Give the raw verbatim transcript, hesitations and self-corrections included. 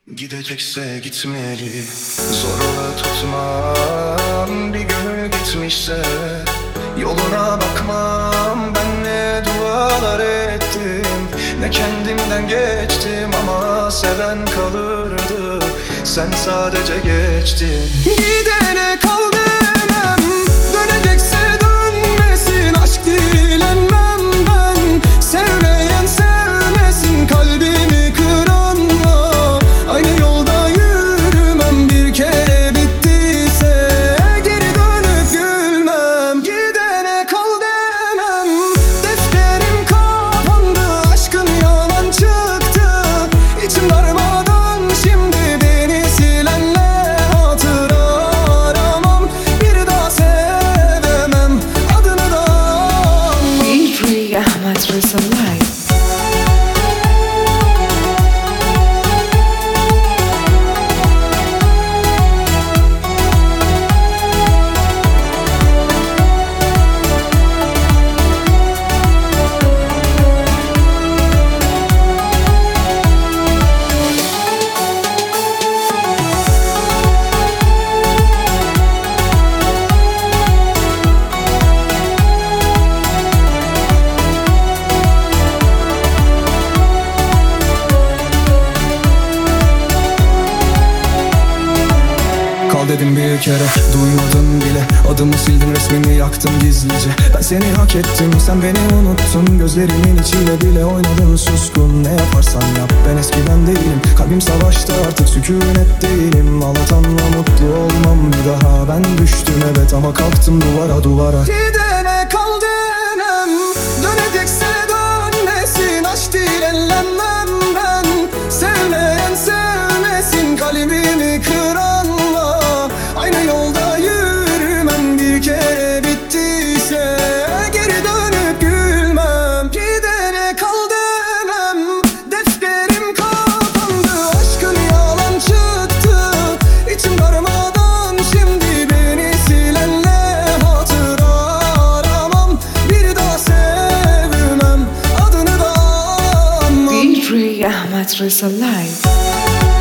Gidecekse gitmeli, zorla tutmam. Bir gönül gitmişse yoluna bakmam. Ben ne dualar ettim, ne kendimden geçtim. Ama seven kalırdı, sen sadece geçtin. Gidene kal demem, dönecekse dönmesin. Aşk dilenmem ben, sevmeyen sevmesin. Kalbimi kıranla aynı yolda yürümem. Bir kere bittiyse geri dönüp gülmem. Gidene kal demem, defterim kapandı. Aşkın yalan çıktı, içim darmadan. Şimdi beni silenle hatıra aramam. Bir daha sevemem, adını da anmam. D J Ahmet Reza Live. Kal dedim bir kere, duymadın bile. Adımı sildim, resmini yaktım gizlice. Ben seni hak ettim, sen beni unuttun. Gözlerimin içiyle bile oynadın suskun. Ne yaparsan yap, ben eskiden değilim. Kalbim savaşta, artık sükunet değilim. Ağlatanla mutlu olmam bir daha. Ben düştüm evet ama kalktım duvara duvara. Gidene kal demem, dönecekse dönmesin. Aşk dilenmem ben, sevmeyen sevmesin. Kalbimi kıranla aynı yolda yürümem. Bir kere bittiyse geri dönüp gülmem. Gidene kal demem, defterim kapandı. Aşkın yalan çıktı, içim darmadan. Şimdi beni silenle hatıra aramam. Bir daha sevmem, adını da anmam. D J Ahmet Reza Live.